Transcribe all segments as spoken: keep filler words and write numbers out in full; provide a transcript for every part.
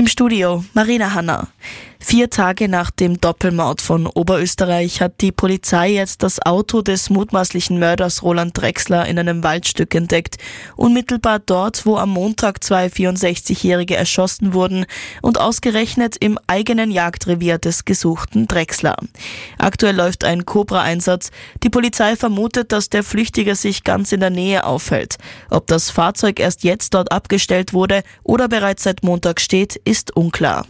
Studio Marina Hanna. Vier Tage nach dem Doppelmord von Oberösterreich hat die Polizei jetzt das Auto des mutmaßlichen Mörders Roland Drechsler in einem Waldstück entdeckt. Unmittelbar dort, wo am Montag zwei vierundsechzigjährige erschossen wurden und ausgerechnet im eigenen Jagdrevier des gesuchten Drechsler. Aktuell läuft ein Cobra-Einsatz. Die Polizei vermutet, dass der Flüchtige sich ganz in der Nähe aufhält. Ob das Fahrzeug erst jetzt dort abgestellt wurde oder bereits seit Montag steht, ist unklar.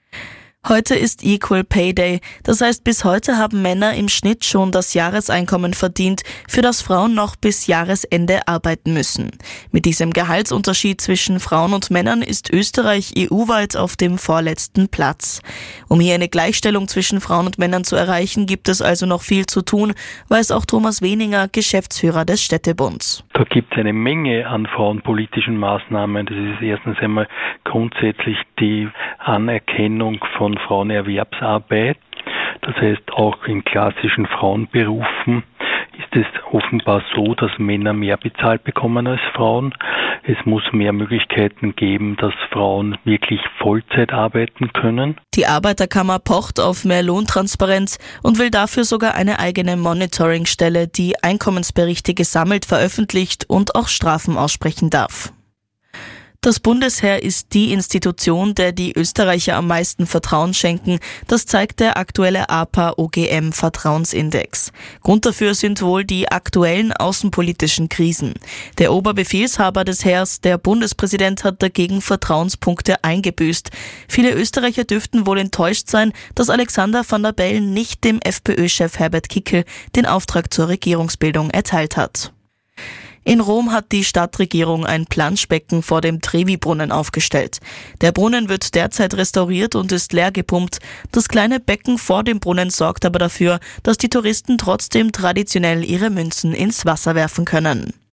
Heute ist Equal Pay Day, das heißt, bis heute haben Männer im Schnitt schon das Jahreseinkommen verdient, für das Frauen noch bis Jahresende arbeiten müssen. Mit diesem Gehaltsunterschied zwischen Frauen und Männern ist Österreich E U-weit auf dem vorletzten Platz. Um hier eine Gleichstellung zwischen Frauen und Männern zu erreichen, gibt es also noch viel zu tun, weiß auch Thomas Weninger, Geschäftsführer des Städtebunds. Da gibt es eine Menge an frauenpolitischen Maßnahmen. Das ist erstens einmal grundsätzlich die Anerkennung von Frauenerwerbsarbeit. Das heißt, auch in klassischen Frauenberufen ist es offenbar so, dass Männer mehr bezahlt bekommen als Frauen. Es muss mehr Möglichkeiten geben, dass Frauen wirklich Vollzeit arbeiten können. Die Arbeiterkammer pocht auf mehr Lohntransparenz und will dafür sogar eine eigene Monitoringstelle, die Einkommensberichte gesammelt veröffentlicht und auch Strafen aussprechen darf. Das Bundesheer ist die Institution, der die Österreicher am meisten Vertrauen schenken. Das zeigt der aktuelle A P A-O G M-Vertrauensindex. Grund dafür sind wohl die aktuellen außenpolitischen Krisen. Der Oberbefehlshaber des Heers, der Bundespräsident, hat dagegen Vertrauenspunkte eingebüßt. Viele Österreicher dürften wohl enttäuscht sein, dass Alexander Van der Bellen nicht dem FPÖ-Chef Herbert Kickl den Auftrag zur Regierungsbildung erteilt hat. In Rom hat die Stadtregierung ein Planschbecken vor dem Trevi-Brunnen aufgestellt. Der Brunnen wird derzeit restauriert und ist leer gepumpt. Das kleine Becken vor dem Brunnen sorgt aber dafür, dass die Touristen trotzdem traditionell ihre Münzen ins Wasser werfen können.